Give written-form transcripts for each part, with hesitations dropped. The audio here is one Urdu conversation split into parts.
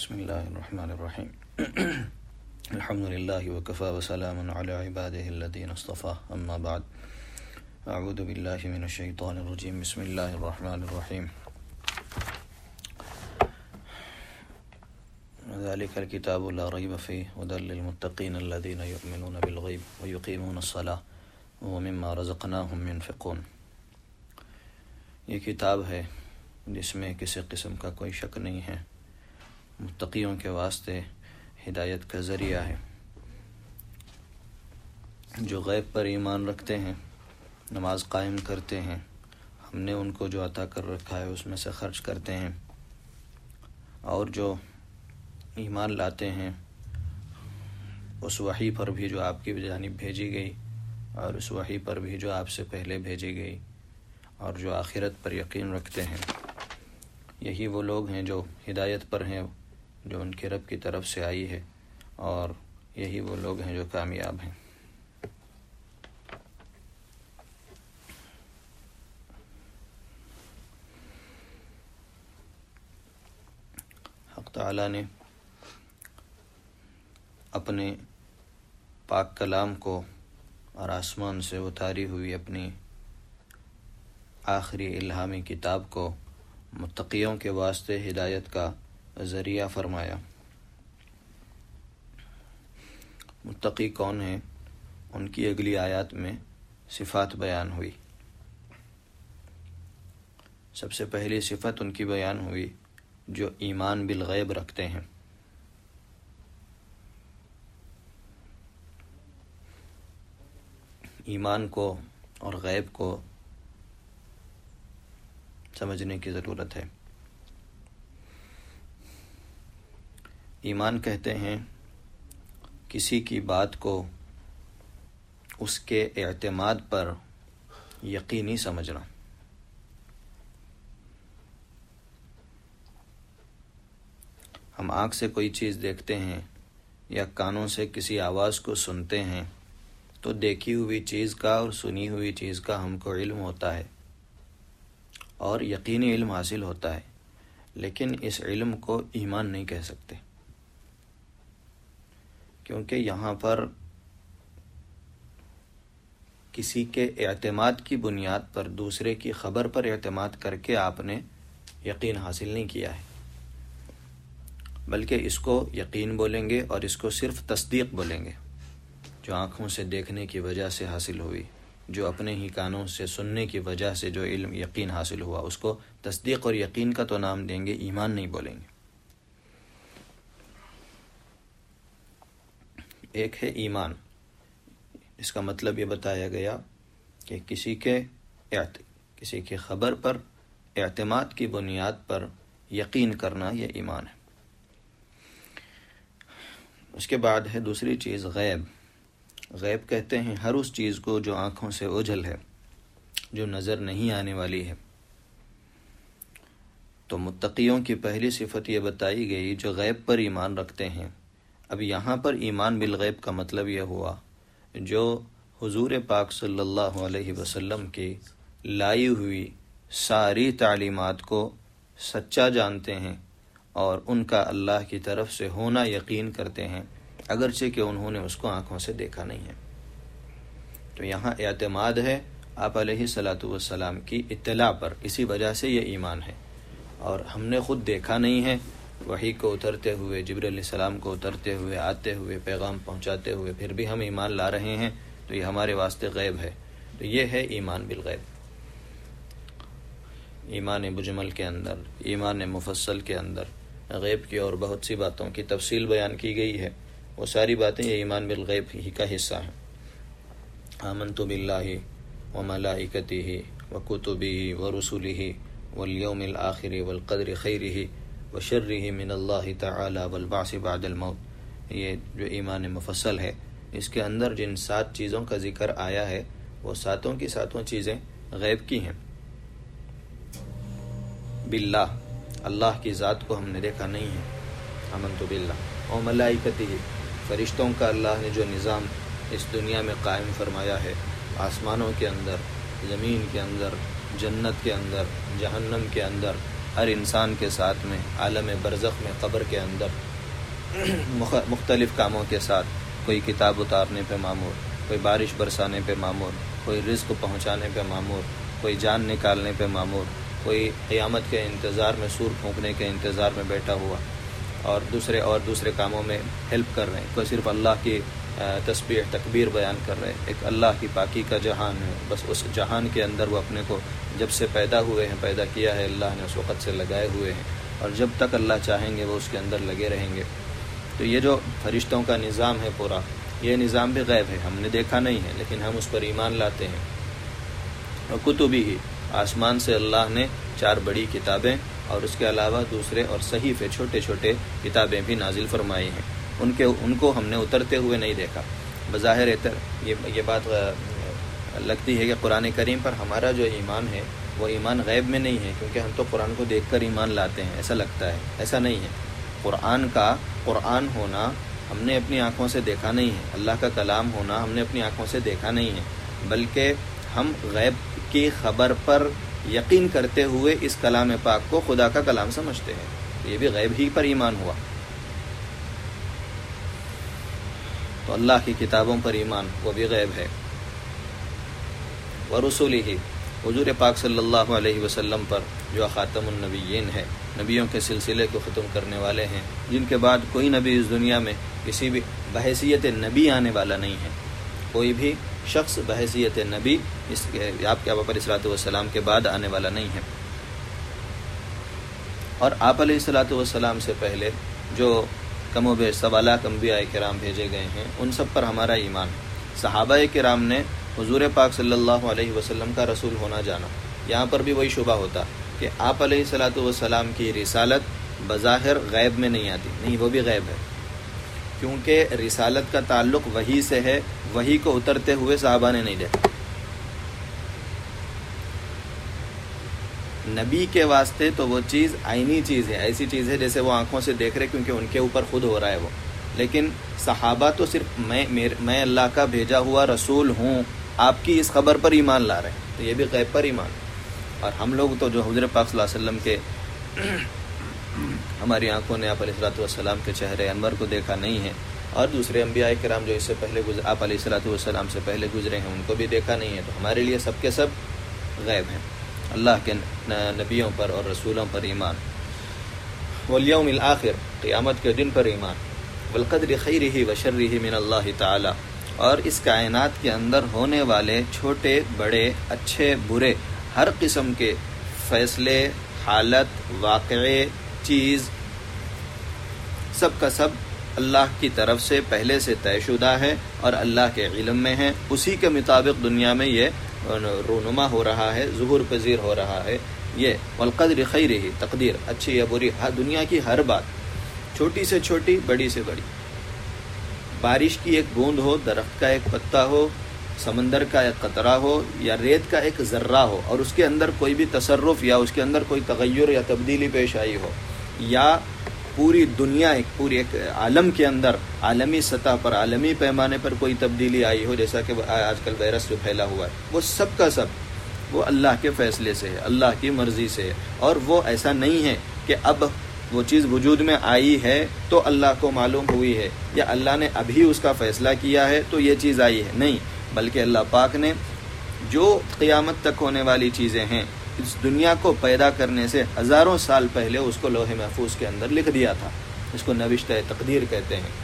بسم اللہ الرحمن الرحیم الحمد للہ وکفی وسلام علی عبادہ الذین اصطفی اما بعد اعوذ باللہ من الشیطان الرجیم بسم اللہ الرحمن الرحیم ذلک الکتاب لا ریب فیہ ھدی للمتقین الذین یؤمنون بالغیب ویقیمون الصلاۃ ومما رزقناہم ینفقون۔ یہ کتاب ہے جس میں کسی قسم کا کوئی شک نہیں ہے، متقیوں کے واسطے ہدایت کا ذریعہ ہے۔ جو غیب پر ایمان رکھتے ہیں، نماز قائم کرتے ہیں، ہم نے ان کو جو عطا کر رکھا ہے اس میں سے خرچ کرتے ہیں، اور جو ایمان لاتے ہیں اس وحی پر بھی جو آپ کی جانب بھیجی گئی اور اس وحی پر بھی جو آپ سے پہلے بھیجی گئی، اور جو آخرت پر یقین رکھتے ہیں، یہی وہ لوگ ہیں جو ہدایت پر ہیں جو ان کے رب کی طرف سے آئی ہے، اور یہی وہ لوگ ہیں جو کامیاب ہیں۔ حق تعالی نے اپنے پاک کلام کو اور آسمان سے اتاری ہوئی اپنی آخری الہامی کتاب کو متقیوں کے واسطے ہدایت کا ذریعہ فرمایا۔ متقی کون ہیں؟ ان کی اگلی آیات میں صفات بیان ہوئی۔ سب سے پہلی صفت ان کی بیان ہوئی جو ایمان بالغیب رکھتے ہیں۔ ایمان کو اور غیب کو سمجھنے کی ضرورت ہے۔ ایمان کہتے ہیں کسی کی بات کو اس کے اعتماد پر یقینی سمجھنا۔ ہم آنکھ سے کوئی چیز دیکھتے ہیں یا کانوں سے کسی آواز کو سنتے ہیں تو دیکھی ہوئی چیز کا اور سنی ہوئی چیز کا ہم کو علم ہوتا ہے اور یقینی علم حاصل ہوتا ہے، لیکن اس علم کو ایمان نہیں کہہ سکتے، کیونکہ یہاں پر کسی کے اعتماد کی بنیاد پر دوسرے کی خبر پر اعتماد کر کے آپ نے یقین حاصل نہیں کیا ہے، بلکہ اس کو یقین بولیں گے اور اس کو صرف تصدیق بولیں گے۔ جو آنکھوں سے دیکھنے کی وجہ سے حاصل ہوئی، جو اپنے ہی کانوں سے سننے کی وجہ سے جو علم یقین حاصل ہوا، اس کو تصدیق اور یقین کا تو نام دیں گے، ایمان نہیں بولیں گے۔ ایک ہے ایمان، اس کا مطلب یہ بتایا گیا کہ کسی کی خبر پر اعتماد کی بنیاد پر یقین کرنا، یہ ایمان ہے۔ اس کے بعد ہے دوسری چیز غیب۔ غیب کہتے ہیں ہر اس چیز کو جو آنکھوں سے اوجھل ہے، جو نظر نہیں آنے والی ہے۔ تو متقیوں کی پہلی صفت یہ بتائی گئی جو غیب پر ایمان رکھتے ہیں۔ اب یہاں پر ایمان بالغیب کا مطلب یہ ہوا جو حضور پاک صلی اللہ علیہ وسلم کی لائی ہوئی ساری تعلیمات کو سچا جانتے ہیں اور ان کا اللہ کی طرف سے ہونا یقین کرتے ہیں، اگرچہ کہ انہوں نے اس کو آنکھوں سے دیکھا نہیں ہے۔ تو یہاں اعتماد ہے آپ علیہ الصلاۃ والسلام کی اطلاع پر، اسی وجہ سے یہ ایمان ہے۔ اور ہم نے خود دیکھا نہیں ہے، وحی کو اترتے ہوئے، جبرائیل علیہ السلام کو اترتے ہوئے، آتے ہوئے، پیغام پہنچاتے ہوئے، پھر بھی ہم ایمان لا رہے ہیں، تو یہ ہمارے واسطے غیب ہے۔ تو یہ ہے ایمان بالغیب۔ ایمان مجمل کے اندر، ایمان مفصل کے اندر غیب کی اور بہت سی باتوں کی تفصیل بیان کی گئی ہے، وہ ساری باتیں یہ ایمان بالغیب ہی کا حصہ ہیں۔ آمنت باللہ وملائکتہ وکتبہ ورسلہ والیوم الآخر والقدر خیرہ وشرہ من اللہ تعالی والبعث بعد الموت۔ یہ جو ایمان مفصل ہے، اس کے اندر جن 7 چیزوں کا ذکر آیا ہے وہ ساتوں کی ساتوں چیزیں غیب کی ہیں۔ باللہ، اللہ کی ذات کو ہم نے دیکھا نہیں ہے، آمنت باللہ، اور ملائکتہ، فرشتوں کا اللہ نے جو نظام اس دنیا میں قائم فرمایا ہے، آسمانوں کے اندر، زمین کے اندر، جنت کے اندر، جہنم کے اندر، ہر انسان کے ساتھ میں عالم برزخ میں قبر کے اندر مختلف کاموں کے ساتھ، کوئی کتاب اتارنے پہ مامور، کوئی بارش برسانے پہ مامور، کوئی رزق پہنچانے پہ مامور، کوئی جان نکالنے پہ مامور، کوئی قیامت کے انتظار میں سور پھونکنے کے انتظار میں بیٹھا ہوا، اور دوسرے کاموں میں ہیلپ کر رہے ہیں، کوئی صرف اللہ کی تسبیح تکبیر بیان کر رہے ہیں۔ ایک اللہ کی پاکی کا جہان ہے، بس اس جہان کے اندر وہ اپنے کو جب سے پیدا ہوئے ہیں، پیدا کیا ہے اللہ نے، اس وقت سے لگائے ہوئے ہیں، اور جب تک اللہ چاہیں گے وہ اس کے اندر لگے رہیں گے۔ تو یہ جو فرشتوں کا نظام ہے پورا، یہ نظام بھی غیب ہے، ہم نے دیکھا نہیں ہے، لیکن ہم اس پر ایمان لاتے ہیں۔ اور کتبی ہی، آسمان سے اللہ نے 4 بڑی کتابیں اور اس کے علاوہ دوسرے اور صحیفے چھوٹے چھوٹے کتابیں بھی نازل فرمائی ہیں، ان کو ہم نے اترتے ہوئے نہیں دیکھا۔ بظاہر یہ بات لگتی ہے کہ قرآن کریم پر ہمارا جو ایمان ہے وہ ایمان غیب میں نہیں ہے، کیونکہ ہم تو قرآن کو دیکھ کر ایمان لاتے ہیں، ایسا لگتا ہے، ایسا نہیں ہے۔ قرآن ہونا ہم نے اپنی آنکھوں سے دیکھا نہیں ہے، اللہ کا کلام ہونا ہم نے اپنی آنکھوں سے دیکھا نہیں ہے، بلکہ ہم غیب کی خبر پر یقین کرتے ہوئے اس کلام پاک کو خدا کا کلام سمجھتے ہیں، یہ بھی غیب ہی پر ایمان ہوا۔ تو اللہ کی کتابوں پر ایمان وہ بھی غیب ہے۔ ورسولہ، حضور پاک صلی اللہ علیہ وسلم پر جو خاتم النبیین ہے، نبیوں کے سلسلے کو ختم کرنے والے ہیں، جن کے بعد کوئی نبی اس دنیا میں کسی بھی بحیثیت نبی آنے والا نہیں ہے، کوئی بھی شخص بحیثیت نبی آپ کے آقا علیہ الصلوۃ والسلام کے بعد آنے والا نہیں ہے۔ اور آپ علیہ الصلوۃ والسلام سے پہلے جو کم و بیش 1.25 لاکھ انبیاء کرام بھیجے گئے ہیں، ان سب پر ہمارا ایمان ہے۔ صحابہ کرام نے حضور پاک صلی اللہ علیہ وسلم کا رسول ہونا جانا، یہاں پر بھی وہی شبہ ہوتا کہ آپ علیہ الصلوۃ والسلام کی رسالت بظاہر غیب میں نہیں آتی، نہیں، وہ بھی غیب ہے، کیونکہ رسالت کا تعلق وحی سے ہے، وحی کو اترتے ہوئے صحابہ نے نہیں دیکھا۔ نبی کے واسطے تو وہ چیز عینی چیز ہے، ایسی چیز ہے جیسے وہ آنکھوں سے دیکھ رہے، کیونکہ ان کے اوپر خود ہو رہا ہے وہ، لیکن صحابہ تو صرف میں اللہ کا بھیجا ہوا رسول ہوں، آپ کی اس خبر پر ایمان لا رہے ہیں، تو یہ بھی غیب پر ایمان۔ اور ہم لوگ تو جو حضور پاک صلی اللہ علیہ وسلم کے ہماری آنکھوں نے آپ علیہ الصلوۃ والسلام کے چہرے انور کو دیکھا نہیں ہے، اور دوسرے انبیاء کرام جو اس سے پہلے آپ علیہ الصلوۃ والسلام سے پہلے گزرے ہیں، ان کو بھی دیکھا نہیں ہے، تو ہمارے لیے سب کے سب غیب ہیں۔ اللہ کے نبیوں پر اور رسولوں پر ایمان، والیوم الآخر، قیامت کے دن پر ایمان، والقدر خیرہ وشرہ من اللہ تعالی، اور اس کائنات کے اندر ہونے والے چھوٹے بڑے اچھے برے ہر قسم کے فیصلے، حالت، واقعے، چیز، سب کا سب اللہ کی طرف سے پہلے سے طے شدہ ہے اور اللہ کے علم میں ہے، اسی کے مطابق دنیا میں یہ رونما ہو رہا ہے، ظہور پذیر ہو رہا ہے۔ یہ والقدر خیرہ، تقدیر اچھی یا بری، دنیا کی ہر بات، چھوٹی سے چھوٹی، بڑی سے بڑی، بارش کی ایک بوند ہو، درخت کا ایک پتا ہو، سمندر کا ایک قطرہ ہو، یا ریت کا ایک ذرہ ہو، اور اس کے اندر کوئی بھی تصرف یا اس کے اندر کوئی تغیر یا تبدیلی پیش آئی ہو، یا پوری دنیا پوری ایک عالم کے اندر عالمی سطح پر عالمی پیمانے پر کوئی تبدیلی آئی ہو، جیسا کہ آج کل وائرس جو پھیلا ہوا ہے، وہ سب کا سب وہ اللہ کے فیصلے سے ہے، اللہ کی مرضی سے ہے، اور وہ ایسا نہیں ہے کہ اب وہ چیز وجود میں آئی ہے تو اللہ کو معلوم ہوئی ہے، یا اللہ نے ابھی اس کا فیصلہ کیا ہے تو یہ چیز آئی ہے، نہیں، بلکہ اللہ پاک نے جو قیامت تک ہونے والی چیزیں ہیں، اس دنیا کو پیدا کرنے سے ہزاروں سال پہلے اس کو لوح محفوظ کے اندر لکھ دیا تھا، اس کو نوشتہ تقدیر کہتے ہیں۔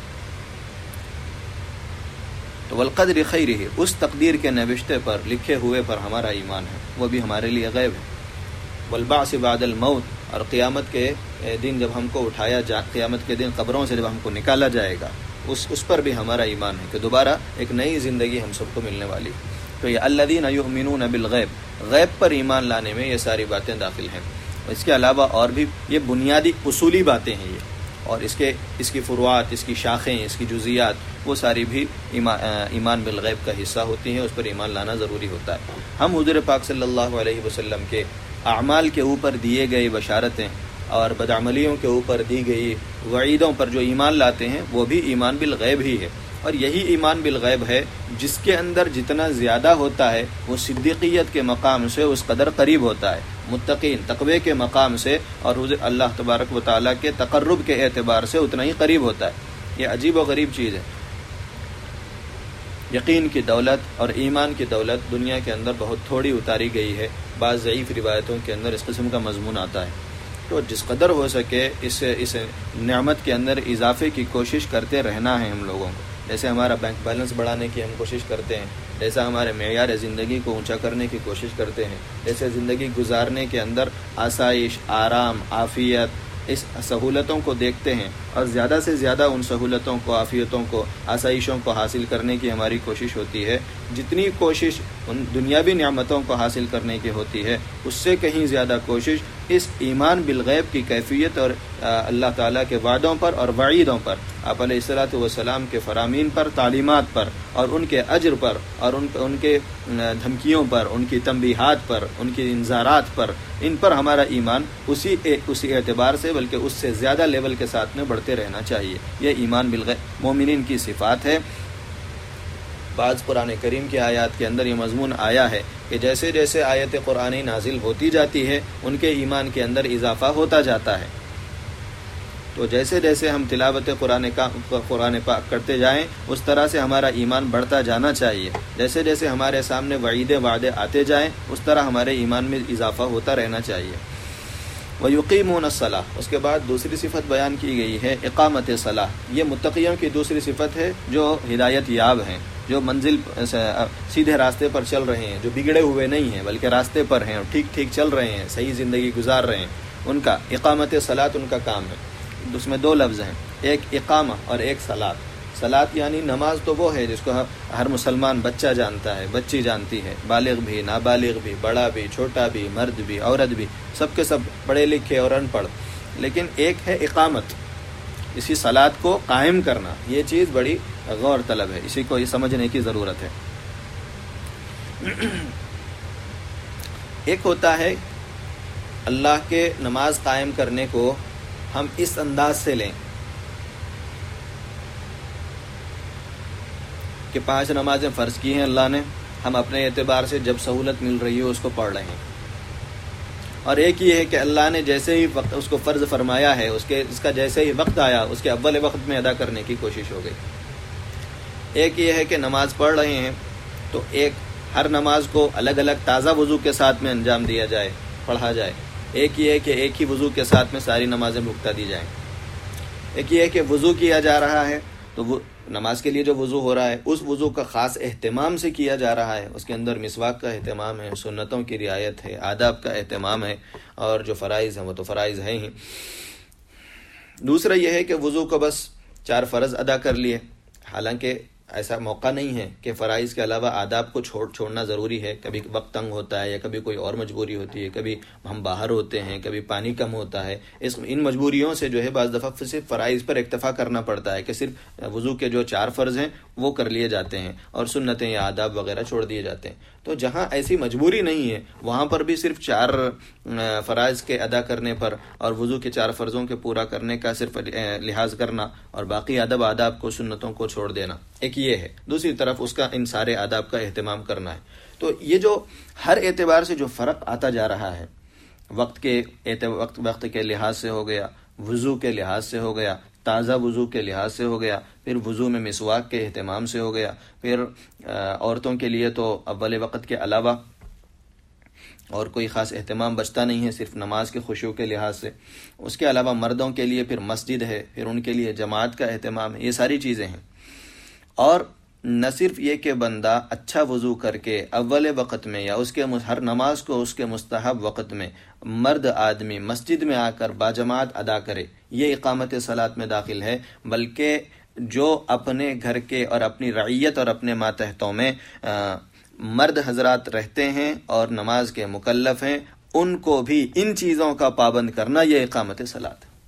تو والقدر خیرہ، اس تقدیر کے نوشتے پر، لکھے ہوئے پر ہمارا ایمان ہے، وہ بھی ہمارے لیے غیب ہے۔ والبعث بعد الموت، اور قیامت کے دن جب ہم کو اٹھایا قیامت کے دن قبروں سے جب ہم کو نکالا جائے گا، اس پر بھی ہمارا ایمان ہے کہ دوبارہ ایک نئی زندگی ہم سب کو ملنے والی۔ تو یہ الذین یؤمنون بالغیب، غیب پر ایمان لانے میں یہ ساری باتیں داخل ہیں۔ اس کے علاوہ اور بھی یہ بنیادی اصولی باتیں ہیں یہ، اور اس کی فروعات، اس کی شاخیں، اس کی جزیات، وہ ساری بھی ایمان بالغیب کا حصہ ہوتی ہیں، اس پر ایمان لانا ضروری ہوتا ہے۔ ہم حضور پاک صلی اللہ علیہ وسلم کے اعمال کے اوپر دیے گئے بشارتیں اور بدعملیوں کے اوپر دی گئی وعیدوں پر جو ایمان لاتے ہیں، وہ بھی ایمان بالغیب ہی ہے، اور یہی ایمان بالغیب ہے جس کے اندر جتنا زیادہ ہوتا ہے وہ صدیقیت کے مقام سے اس قدر قریب ہوتا ہے، متقین تقوی کے مقام سے اور اللہ تبارک و تعالیٰ کے تقرب کے اعتبار سے اتنا ہی قریب ہوتا ہے۔ یہ عجیب و غریب چیز ہے۔ یقین کی دولت اور ایمان کی دولت دنیا کے اندر بہت تھوڑی اتاری گئی ہے، بعض ضعیف روایتوں کے اندر اس قسم کا مضمون آتا ہے۔ تو جس قدر ہو سکے اس نعمت کے اندر اضافے کی کوشش کرتے رہنا ہے ہم لوگوں کو۔ جیسے ہمارا بینک بیلنس بڑھانے کی ہم کوشش کرتے ہیں، جیسا ہمارے معیار زندگی کو اونچا کرنے کی کوشش کرتے ہیں، جیسے زندگی گزارنے کے اندر آسائش، آرام، عافیت، اس سہولتوں کو دیکھتے ہیں اور زیادہ سے زیادہ ان سہولتوں کو، عافیتوں کو، آسائشوں کو حاصل کرنے کی ہماری کوشش ہوتی ہے، جتنی کوشش ان دنیاوی نعمتوں کو حاصل کرنے کی ہوتی ہے اس سے کہیں زیادہ کوشش اس ایمان بالغیب کی کیفیت اور اللہ تعالیٰ کے وعدوں پر اور وعیدوں پر، آپ علیہ الصلاۃ والسلام کے فرامین پر، تعلیمات پر اور ان کے اجر پر اور ان کے دھمکیوں پر، ان کی تنبیہات پر، ان کی انذارات پر، ان پر ہمارا ایمان اسی اعتبار سے بلکہ اس سے زیادہ لیول کے ساتھ میں بڑھتے رہنا چاہیے۔ یہ ایمان بالغیب مومنین کی صفات ہے۔ بعض قرآن کریم کی آیات کے اندر یہ مضمون آیا ہے کہ جیسے جیسے آیت قرآنی نازل ہوتی جاتی ہے ان کے ایمان کے اندر اضافہ ہوتا جاتا ہے۔ تو جیسے جیسے ہم تلاوت قرآن پاک کرتے جائیں اس طرح سے ہمارا ایمان بڑھتا جانا چاہیے۔ جیسے جیسے ہمارے سامنے وعدے آتے جائیں اس طرح ہمارے ایمان میں اضافہ ہوتا رہنا چاہیے۔ وَيُقِيمُونَ الصَّلَاةَ، اس کے بعد دوسری صفت بیان کی گئی ہے اقامت صلاح۔ یہ متقیوں کی دوسری صفت ہے جو ہدایت یاب ہیں، جو منزل سیدھے راستے پر چل رہے ہیں، جو بگڑے ہوئے نہیں ہیں بلکہ راستے پر ہیں اور ٹھیک ٹھیک چل رہے ہیں، صحیح زندگی گزار رہے ہیں، ان کا اقامت صلاۃ ان کا کام ہے۔ اس میں دو لفظ ہیں، ایک اقامہ اور ایک صلاۃ۔ صلاۃ یعنی نماز تو وہ ہے جس کو ہر مسلمان بچہ جانتا ہے، بچی جانتی ہے، بالغ بھی، نابالغ بھی، بڑا بھی، چھوٹا بھی، مرد بھی، عورت بھی، سب کے سب پڑھے لکھے اور ان پڑھ۔ لیکن ایک ہے اقامت، اسی صلاۃ کو قائم کرنا، یہ چیز بڑی غور طلب ہے، اسی کو یہ سمجھنے کی ضرورت ہے۔ ایک ہوتا ہے اللہ کے نماز قائم کرنے کو ہم اس انداز سے لیں کہ 5 نمازیں فرض کی ہیں اللہ نے، ہم اپنے اعتبار سے جب سہولت مل رہی ہے اس کو پڑھ رہے ہیں، اور ایک یہ ہے کہ اللہ نے جیسے ہی وقت اس کو فرض فرمایا ہے اس کا جیسے ہی وقت آیا اس کے اول وقت میں ادا کرنے کی کوشش ہو گئی۔ ایک یہ ہے کہ نماز پڑھ رہے ہیں تو ہر نماز کو الگ الگ تازہ وضو کے ساتھ میں انجام دیا جائے، پڑھا جائے۔ ایک یہ ہے کہ ایک ہی وضو کے ساتھ میں ساری نمازیں بھگتا دی جائیں۔ ایک یہ ہے کہ وضو کیا جا رہا ہے تو وہ نماز کے لیے جو وضو ہو رہا ہے اس وضو کا خاص اہتمام سے کیا جا رہا ہے، اس کے اندر مسواک کا اہتمام ہے، سنتوں کی رعایت ہے، آداب کا اہتمام ہے، اور جو فرائض ہیں وہ تو فرائض ہیں ہی۔ دوسرا یہ ہے کہ وضو کو بس 4 فرض ادا کر لیے، حالانکہ ایسا موقع نہیں ہے کہ فرائض کے علاوہ آداب کو چھوڑنا ضروری ہے، کبھی وقت تنگ ہوتا ہے یا کبھی کوئی اور مجبوری ہوتی ہے، کبھی ہم باہر ہوتے ہیں، کبھی پانی کم ہوتا ہے، ان مجبوریوں سے جو ہے بعض دفعہ صرف فرائض پر اکتفا کرنا پڑتا ہے کہ صرف وضو کے جو 4 فرض ہیں وہ کر لیے جاتے ہیں اور سنتیں یا آداب وغیرہ چھوڑ دیے جاتے ہیں۔ تو جہاں ایسی مجبوری نہیں ہے وہاں پر بھی صرف 4 فرائض کے ادا کرنے پر اور وضو کے 4 فرضوں کے پورا کرنے کا صرف لحاظ کرنا اور باقی آداب کو، سنتوں کو چھوڑ دینا، ایک یہ ہے۔ دوسری طرف اس کا ان سارے آداب کا اہتمام کرنا ہے۔ تو یہ جو ہر اعتبار سے جو فرق آتا جا رہا ہے، وقت کے لحاظ سے ہو گیا، وضو کے لحاظ سے ہو گیا، تازہ وضو کے لحاظ سے ہو گیا، پھر وضو میں مسواک کے اہتمام سے ہو گیا، پھر عورتوں کے لیے تو اول وقت کے علاوہ اور کوئی خاص اہتمام بچتا نہیں ہے، صرف نماز کے خشوع کے لحاظ سے۔ اس کے علاوہ مردوں کے لیے پھر مسجد ہے، پھر ان کے لیے جماعت کا اہتمام ہے، یہ ساری چیزیں ہیں۔ اور نہ صرف یہ کہ بندہ اچھا وضو کر کے اول وقت میں یا اس کے ہر نماز کو اس کے مستحب وقت میں مرد آدمی مسجد میں آ کر باجماعت ادا کرے، یہ اقامت صلاۃ میں داخل ہے، بلکہ جو اپنے گھر کے اور اپنی رعیت اور اپنے ماتحتوں میں مرد حضرات رہتے ہیں اور نماز کے مکلف ہیں ان کو بھی ان چیزوں کا پابند کرنا، یہ اقامت صلاۃ ہے۔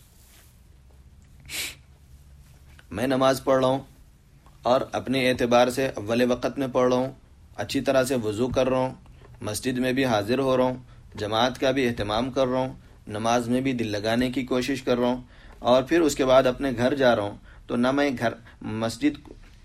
میں نماز پڑھ رہا ہوں اور اپنے اعتبار سے اول وقت میں پڑھ رہا ہوں، اچھی طرح سے وضو کر رہا ہوں، مسجد میں بھی حاضر ہو رہا ہوں، جماعت کا بھی اہتمام کر رہا ہوں، نماز میں بھی دل لگانے کی کوشش کر رہا ہوں، اور پھر اس کے بعد اپنے گھر جا رہا ہوں، تو نہ میں مسجد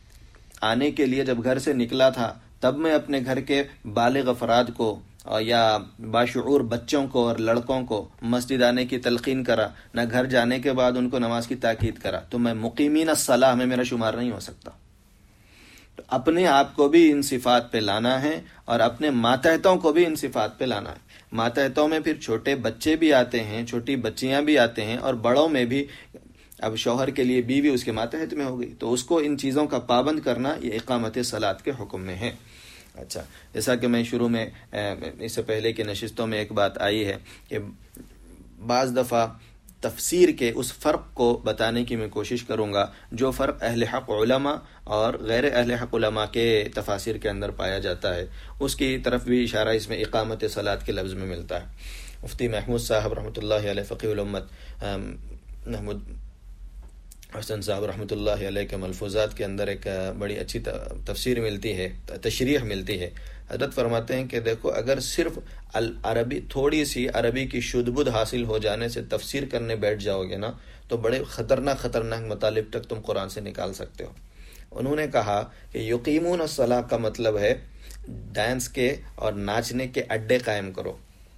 آنے کے لیے جب گھر سے نکلا تھا تب میں اپنے گھر کے بالغ افراد کو یا باشعور بچوں کو اور لڑکوں کو مسجد آنے کی تلقین کرا، نہ گھر جانے کے بعد ان کو نماز کی تاکید کرا، تو میں مقیمین الصلاح میں میرا شمار نہیں ہو سکتا۔ تو اپنے آپ کو بھی ان صفات پہ لانا ہے اور اپنے ماتحتوں کو بھی ان صفات پہ لانا ہے۔ ماتحتوں میں پھر چھوٹے بچے بھی آتے ہیں، چھوٹی بچیاں بھی آتے ہیں، اور بڑوں میں بھی اب شوہر کے لیے بیوی اس کے ماتحت میں ہو گئی، تو اس کو ان چیزوں کا پابند کرنا یہ اقامت صلاۃ کے حکم میں ہے۔ اچھا، جیسا کہ میں شروع میں اس سے پہلے کی نشستوں میں ایک بات آئی ہے کہ بعض دفعہ تفسیر کے اس فرق کو بتانے کی میں کوشش کروں گا جو فرق اہل حق علماء اور غیر اہل حق علماء کے تفاسیر کے اندر پایا جاتا ہے، اس کی طرف بھی اشارہ اس میں اقامت صلاۃ کے لفظ میں ملتا ہے۔ مفتی محمود صاحب رحمۃ اللہ علیہ فقیہ الامت محمود حسن صاحب رحمۃ اللہ علیہ کے ملفوظات کے اندر ایک بڑی اچھی تفسیر ملتی ہے، تشریح ملتی ہے۔ حضرت فرماتے ہیں کہ دیکھو، اگر صرف عربی تھوڑی سی عربی کی شدھ بدھ حاصل ہو جانے سے تفسیر کرنے بیٹھ جاؤ گے نا تو بڑے خطرناک مطالب تک تم قرآن سے نکال سکتے ہو۔ انہوں نے کہا کہ یقیمون الصلاۃ کا مطلب ہے ڈانس کے اور ناچنے کے اڈے قائم کرو۔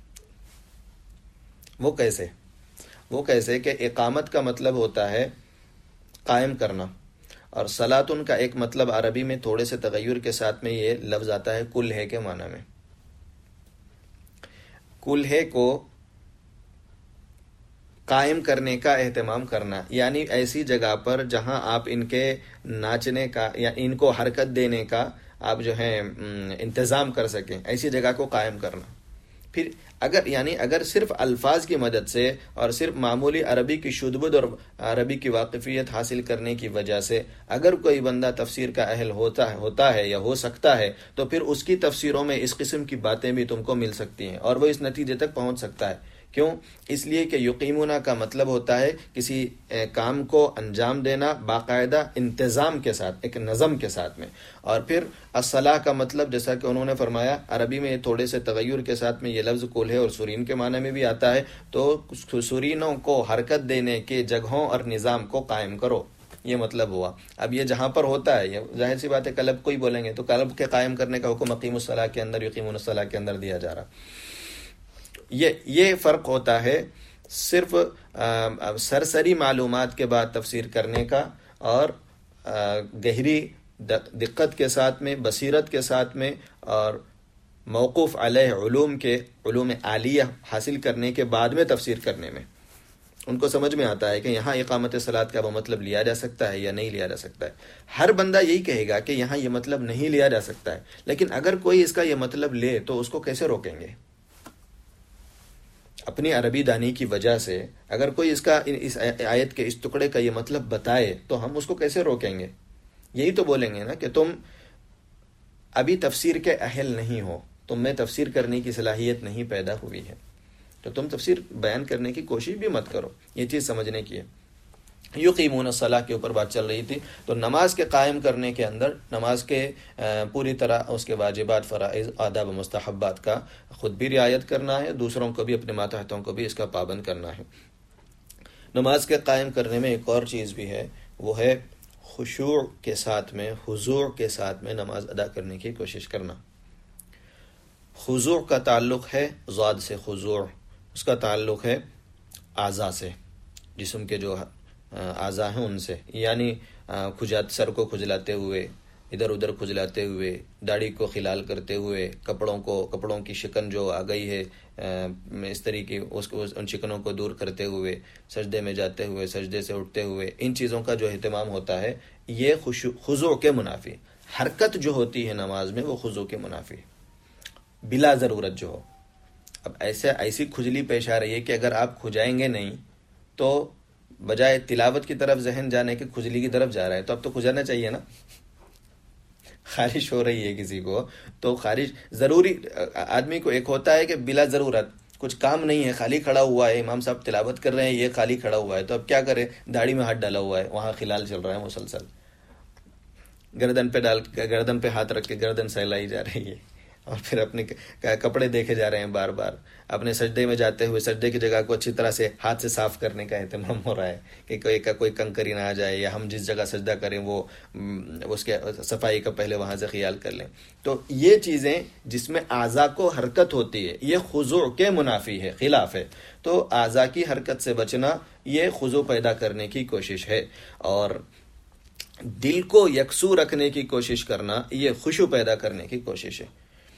وہ کیسے کہ اقامت کا مطلب ہوتا ہے قائم کرنا، اور صلاتن کا ایک مطلب عربی میں تھوڑے سے تغیر کے ساتھ میں یہ لفظ آتا ہے کلہے کے معنی میں۔ کلہے کو قائم کرنے کا اہتمام کرنا، یعنی ایسی جگہ پر جہاں آپ ان کے ناچنے کا یا ان کو حرکت دینے کا آپ جو ہے انتظام کر سکیں، ایسی جگہ کو قائم کرنا۔ پھر اگر صرف الفاظ کی مدد سے اور صرف معمولی عربی کی شدھ بدھ اور عربی کی واقفیت حاصل کرنے کی وجہ سے اگر کوئی بندہ تفسیر کا اہل ہوتا ہے یا ہو سکتا ہے تو پھر اس کی تفسیروں میں اس قسم کی باتیں بھی تم کو مل سکتی ہیں اور وہ اس نتیجے تک پہنچ سکتا ہے۔ کیوں؟ اس لیے کہ یقیمونا کا مطلب ہوتا ہے کسی کام کو انجام دینا باقاعدہ انتظام کے ساتھ، ایک نظم کے ساتھ میں۔ اور پھر الصلاح کا مطلب جیسا کہ انہوں نے فرمایا عربی میں تھوڑے سے تغیر کے ساتھ میں یہ لفظ کلہے اور سورین کے معنی میں بھی آتا ہے، تو سورینوں کو حرکت دینے کے جگہوں اور نظام کو قائم کرو، یہ مطلب ہوا۔ اب یہ جہاں پر ہوتا ہے، یہ ظاہر سی بات ہے کلب کو ہی بولیں گے تو کلب کے قائم کرنے کا حکم اقیم الصلاح کے اندر، یقیمون الصلاح کے اندر دیا جا رہا۔ یہ فرق ہوتا ہے صرف سرسری معلومات کے بعد تفسیر کرنے کا اور گہری دقت کے ساتھ میں، بصیرت کے ساتھ میں اور موقوف علیہ علوم عالیہ حاصل کرنے کے بعد میں تفسیر کرنے میں ان کو سمجھ میں آتا ہے کہ یہاں اقامت صلاۃ کا وہ مطلب لیا جا سکتا ہے یا نہیں لیا جا سکتا ہے۔ ہر بندہ یہی کہے گا کہ یہاں یہ مطلب نہیں لیا جا سکتا ہے، لیکن اگر کوئی اس کا یہ مطلب لے تو اس کو کیسے روکیں گے؟ اپنی عربی دانی کی وجہ سے اگر کوئی اس آیت کے اس ٹکڑے کا یہ مطلب بتائے تو ہم اس کو کیسے روکیں گے؟ یہی تو بولیں گے نا کہ تم ابھی تفسیر کے اہل نہیں ہو، تم میں تفسیر کرنے کی صلاحیت نہیں پیدا ہوئی ہے، تو تم تفسیر بیان کرنے کی کوشش بھی مت کرو۔ یہ چیز سمجھنے کی ہے۔ یقیمون الصلاح کے اوپر بات چل رہی تھی، تو نماز کے قائم کرنے کے اندر نماز کے پوری طرح اس کے واجبات، فرائض، آداب و مستحبات کا خود بھی رعایت کرنا ہے، دوسروں کو بھی، اپنے ماتحتوں کو بھی اس کا پابند کرنا ہے۔ نماز کے قائم کرنے میں ایک اور چیز بھی ہے، وہ ہے خشوع کے ساتھ میں، خضوع کے ساتھ میں نماز ادا کرنے کی کوشش کرنا۔ خضوع کا تعلق ہے ضاد سے، خضوع اس کا تعلق ہے اعضاء سے، جسم کے جو اعضاء ہیں ان سے، یعنی سر کو کھجلاتے ہوئے، ادھر ادھر کھجلاتے ہوئے، داڑھی کو خلال کرتے ہوئے، کپڑوں کی شکن جو آ گئی ہے اس طریقے ان شکنوں کو دور کرتے ہوئے، سجدے میں جاتے ہوئے، سجدے سے اٹھتے ہوئے، ان چیزوں کا جو اہتمام ہوتا ہے یہ خضوع کے منافی۔ حرکت جو ہوتی ہے نماز میں وہ خضوع کے منافی، بلا ضرورت جو ہو۔ اب ایسی کھجلی پیش آ رہی ہے کہ اگر آپ کھجائیں گے نہیں تو بجائے تلاوت کی طرف ذہن جانے کے کھجلی کی طرف جا رہا ہے، تو اب تو کھجانا چاہیے نا۔ خارش ہو رہی ہے کسی کو تو خارش ضروری، آدمی کو ایک ہوتا ہے کہ بلا ضرورت کچھ کام نہیں ہے، خالی کھڑا ہوا ہے، امام صاحب تلاوت کر رہے ہیں، یہ خالی کھڑا ہوا ہے، تو اب کیا کرے؟ داڑھی میں ہاتھ ڈالا ہوا ہے، وہاں خلال چل رہا ہے مسلسل، گردن پہ ہاتھ رکھ کے گردن سہلائی جا رہی ہے، اور پھر اپنے کپڑے دیکھے جا رہے ہیں بار بار. اپنے سجدے میں جاتے ہوئے سجدے کی جگہ کو اچھی طرح سے ہاتھ سے صاف کرنے کا اہتمام ہو رہا ہے کہ کوئی کنکری نہ آ جائے، یا ہم جس جگہ سجدہ کریں وہ اس کے صفائی کا پہلے وہاں سے خیال کر لیں. تو یہ چیزیں جس میں اعضاء کو حرکت ہوتی ہے یہ خضوع کے منافی ہے، خلاف ہے. تو اعضاء کی حرکت سے بچنا یہ خضوع پیدا کرنے کی کوشش ہے، اور دل کو یکسو رکھنے کی کوشش کرنا یہ خشوع پیدا کرنے کی کوشش ہے.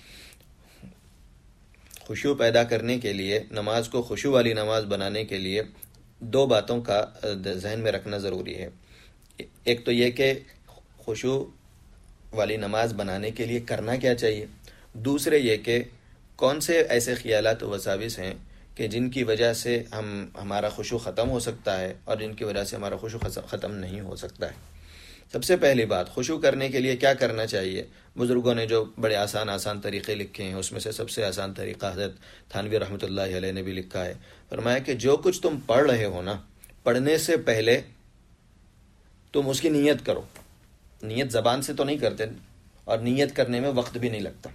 خشوع پیدا کرنے کے لیے، نماز کو خشوع والی نماز بنانے کے لیے دو باتوں کا ذہن میں رکھنا ضروری ہے. ایک تو یہ کہ خشوع والی نماز بنانے کے لیے کرنا کیا چاہیے، دوسرے یہ کہ کون سے ایسے خیالات و وساوس ہیں کہ جن کی وجہ سے ہمارا خشوع ختم ہو سکتا ہے اور جن کی وجہ سے ہمارا خشوع ختم نہیں ہو سکتا ہے. سب سے پہلی بات، خشوع کرنے کے لیے کیا کرنا چاہیے. بزرگوں نے جو بڑے آسان طریقے لکھے ہیں اس میں سے سب سے آسان طریقہ حضرت تھانوی رحمۃ اللہ علیہ نے بھی لکھا ہے. فرمایا کہ جو کچھ تم پڑھ رہے ہو نا، پڑھنے سے پہلے تم اس کی نیت کرو. نیت زبان سے تو نہیں کرتے، اور نیت کرنے میں وقت بھی نہیں لگتا.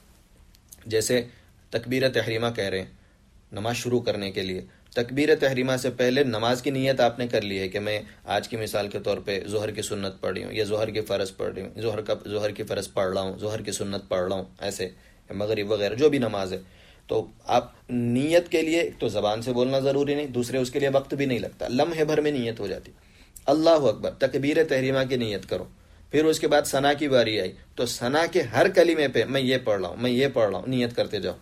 جیسے تکبیر تحریمہ کہہ رہے ہیں نماز شروع کرنے کے لیے، تکبیر تحریمہ سے پہلے نماز کی نیت آپ نے کر لی ہے کہ میں آج کی مثال کے طور پہ ظہر کی سنت پڑھ رہی ہوں، یا ظہر کی فرض پڑھ رہی ہوں، ظہر کی فرض پڑھ رہا ہوں، ظہر کی سنت پڑھ رہا ہوں، ایسے مغرب وغیرہ جو بھی نماز ہے. تو آپ نیت کے لیے تو زبان سے بولنا ضروری نہیں، دوسرے اس کے لیے وقت بھی نہیں لگتا، لمحے بھر میں نیت ہو جاتی. اللہ اکبر، تکبیر تحریمہ کی نیت کرو. پھر اس کے بعد ثنا کی باری آئی تو ثنا کے ہر کلمے پہ میں یہ پڑھ رہا ہوں، میں یہ پڑھ رہا ہوں، نیت کرتے جاؤ.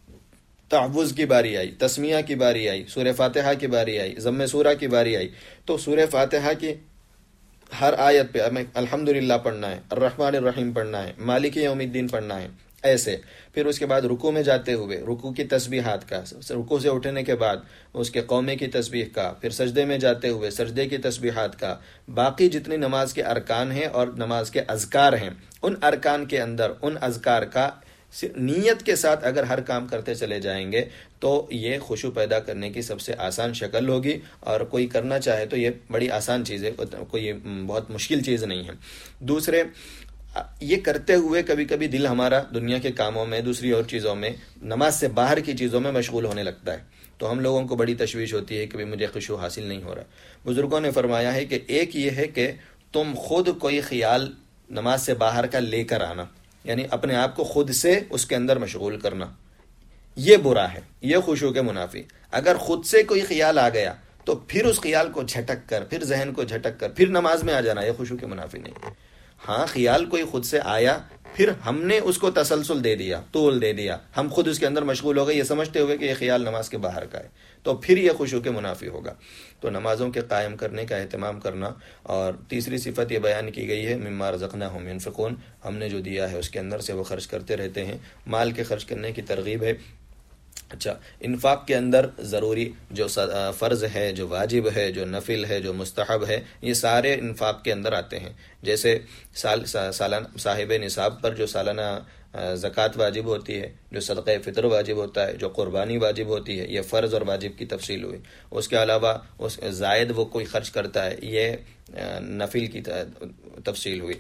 تعوذ کی باری آئی، تسمیہ کی باری آئی، سورہ فاتحہ کی باری آئی، ضم سورہ کی باری آئی، تو سورہ فاتحہ کی ہر آیت پہ ہمیں الحمدللہ پڑھنا ہے، الرحمن الرحیم پڑھنا ہے، مالک یوم الدین پڑھنا ہے، ایسے. پھر اس کے بعد رکوع میں جاتے ہوئے رکوع کی تسبیحات کا، رکوع سے اٹھنے کے بعد اس کے قومے کی تسبیح کا، پھر سجدے میں جاتے ہوئے سجدے کی تسبیحات کا، باقی جتنی نماز کے ارکان ہیں اور نماز کے اذکار ہیں ان ارکان کے اندر ان اذکار کا نیت کے ساتھ اگر ہر کام کرتے چلے جائیں گے تو یہ خشوع پیدا کرنے کی سب سے آسان شکل ہوگی. اور کوئی کرنا چاہے تو یہ بڑی آسان چیز ہے، کوئی بہت مشکل چیز نہیں ہے. دوسرے، یہ کرتے ہوئے کبھی کبھی دل ہمارا دنیا کے کاموں میں، دوسری اور چیزوں میں، نماز سے باہر کی چیزوں میں مشغول ہونے لگتا ہے. تو ہم لوگوں کو بڑی تشویش ہوتی ہے کہ مجھے خشوع حاصل نہیں ہو رہا. بزرگوں نے فرمایا ہے کہ ایک یہ ہے کہ تم خود کوئی خیال نماز سے باہر کا لے کر آنا، یعنی اپنے آپ کو خود سے اس کے اندر مشغول کرنا، یہ برا ہے، یہ خشوع کے منافی. اگر خود سے کوئی خیال آ گیا تو پھر اس خیال کو جھٹک کر، پھر ذہن کو جھٹک کر پھر نماز میں آ جانا، یہ خشوع کے منافی نہیں. ہاں، خیال کوئی خود سے آیا، پھر ہم نے اس کو تسلسل دے دیا، طول دے دیا، ہم خود اس کے اندر مشغول ہو گئے یہ سمجھتے ہوئے کہ یہ خیال نماز کے باہر کا ہے، تو پھر یہ خشوع کے منافی ہوگا. تو نمازوں کے قائم کرنے کا اہتمام کرنا. اور تیسری صفت یہ بیان کی گئی ہے مما رزقناہم ینفقون، ہم نے جو دیا ہے اس کے اندر سے وہ خرچ کرتے رہتے ہیں. مال کے خرچ کرنے کی ترغیب ہے. اچھا، انفاق کے اندر ضروری جو فرض ہے، جو واجب ہے، جو نفل ہے، جو مستحب ہے، یہ سارے انفاق کے اندر آتے ہیں. جیسے سالانہ صاحب نصاب پر جو سالانہ زکوٰۃ واجب ہوتی ہے، جو صدقہ فطر واجب ہوتا ہے، جو قربانی واجب ہوتی ہے، یہ فرض اور واجب کی تفصیل ہوئی. اس کے علاوہ اس زائد وہ کوئی خرچ کرتا ہے، یہ نفل کی تفصیل ہوئی.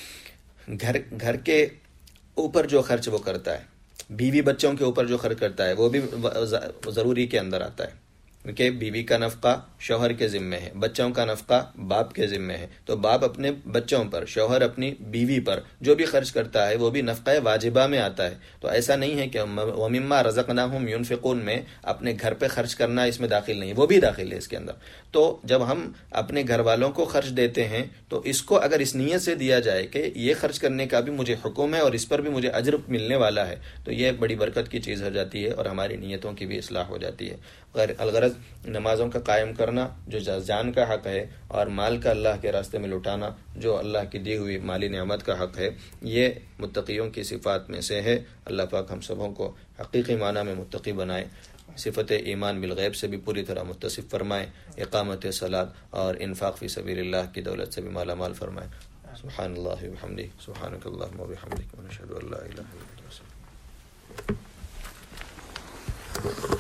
گھر کے اوپر جو خرچ وہ کرتا ہے، بیوی بچوں کے اوپر جو خرچ کرتا ہے وہ بھی ضروری کے اندر آتا ہے، کیونکہ بیوی کا نفقہ شوہر کے ذمے ہے، بچوں کا نفقہ باپ کے ذمے ہے. تو باپ اپنے بچوں پر، شوہر اپنی بیوی پر جو بھی خرچ کرتا ہے وہ بھی نفقہ واجبہ میں آتا ہے. تو ایسا نہیں ہے کہ وَمِمَّا رَزَقْنَاهُمْ يُنْفِقُونَ میں اپنے گھر پہ خرچ کرنا اس میں داخل نہیں، وہ بھی داخل ہے اس کے اندر. تو جب ہم اپنے گھر والوں کو خرچ دیتے ہیں تو اس کو اگر اس نیت سے دیا جائے کہ یہ خرچ کرنے کا بھی مجھے حکم ہے اور اس پر بھی مجھے اجر ملنے والا ہے، تو یہ بڑی برکت کی چیز ہو جاتی ہے اور ہماری نیتوں کی بھی اصلاح ہو جاتی ہے. الغرض نمازوں کا قائم کرنا جو جان کا حق ہے، اور مال کا اللہ کے راستے میں لٹانا جو اللہ کی دی ہوئی مالی نعمت کا حق ہے، یہ متقیوں کی صفات میں سے ہے. اللہ پاک ہم سبوں کو حقیقی معنی میں متقی بنائے، صفت ایمان بالغیب سے بھی پوری طرح متصف فرمائے، اقامت صلاۃ اور انفاق فی سبیل اللہ کی دولت سے بھی مالا مال فرمائے. سبحان اللہ وبحمدہ، سبحانک اللہم وبحمدک، ونشہد ان لا الہ الا انت.